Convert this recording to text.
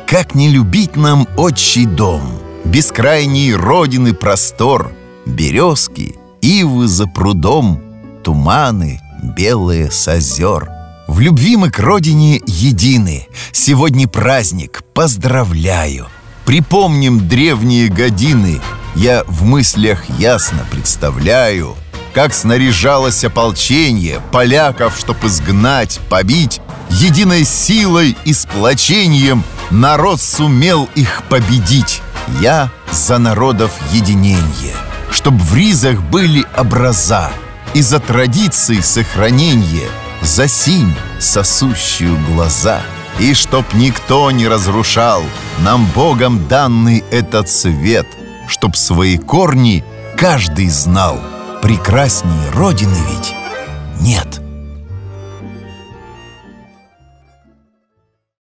как не любить нам отчий дом, бескрайней родины простор, березки, ивы за прудом, туманы белые с озер. В любви мы к родине едины. Сегодня праздник, поздравляю. Припомним древние годины. Я в мыслях ясно представляю, как снаряжалось ополченье поляков, чтоб изгнать, побить. Единой силой и сплочением народ сумел их победить. Я за народов единенье, чтоб в ризах были образа, и за традиции сохраненье, за синь сосущую глаза. И чтоб никто не разрушал нам Богом данный этот свет, чтоб свои корни каждый знал. Прекрасней родины ведь нет.